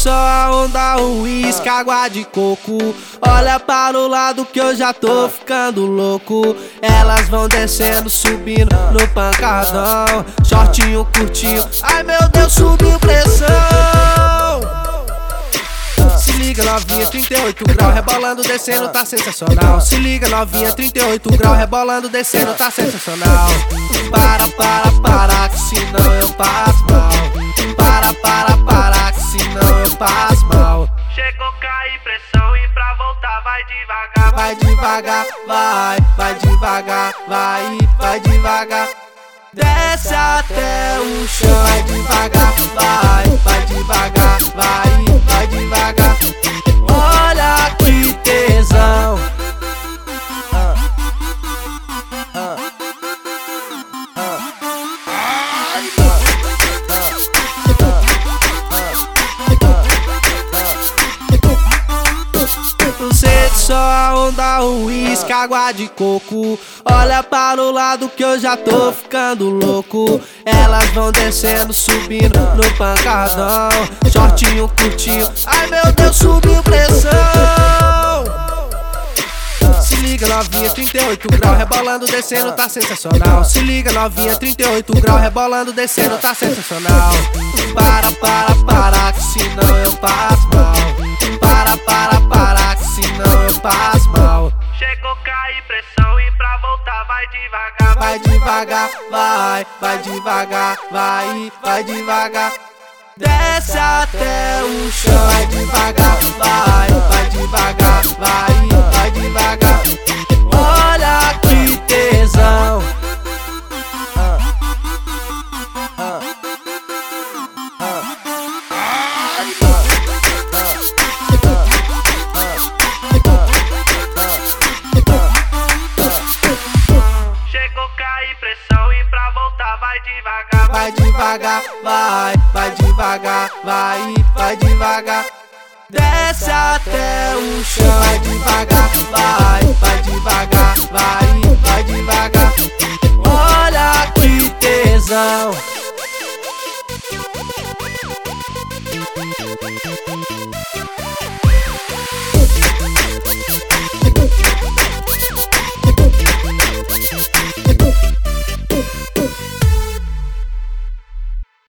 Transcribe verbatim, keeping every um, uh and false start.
só a onda, o uísque, água de coco. Olha para o lado que eu já tô ficando louco. Elas vão descendo, subindo no pancadão. Shortinho curtinho, ai meu Deus, subiu pressão. Se liga novinha, trinta e oito graus, rebolando, descendo, tá sensacional. Se liga novinha, trinta e oito graus, rebolando, descendo, tá sensacional. Para, para, para, que senão eu passo mal. Para, para, para, que senão eu passo mal. Chegou cair pressão e pra voltar vai devagar. Vai devagar, vai, vai devagar, vai, vai devagar. Desce até o chão, vai devagar, vai, vai devagar, vai, vai devagar. Olha que tesão. Só a onda, o uísque, água de coco. Olha para o lado que eu já tô ficando louco. Elas vão descendo, subindo no pancadão. Shortinho curtinho, ai meu Deus, subiu pressão. Se liga novinha, trinta e oito graus, rebolando, descendo, tá sensacional. Se liga novinha, trinta e oito graus, rebolando, descendo, tá sensacional. Para, para, para, que senão eu passo mal. Para, para, para, que senão eu passo mal. Chegou cair pressão e pra voltar vai devagar. Vai devagar, vai, vai devagar, vai, vai devagar. Desce até o chão, vai devagar, vai, vai devagar, vai, vai devagar. Olha que tesão. Chegou cair pressão e pra voltar vai devagar. Vai devagar, vai, vai devagar, vai, vai devagar. Desce até o chão, vai devagar, vai, vai devagar, vai, vai devagar. Olha que tesão.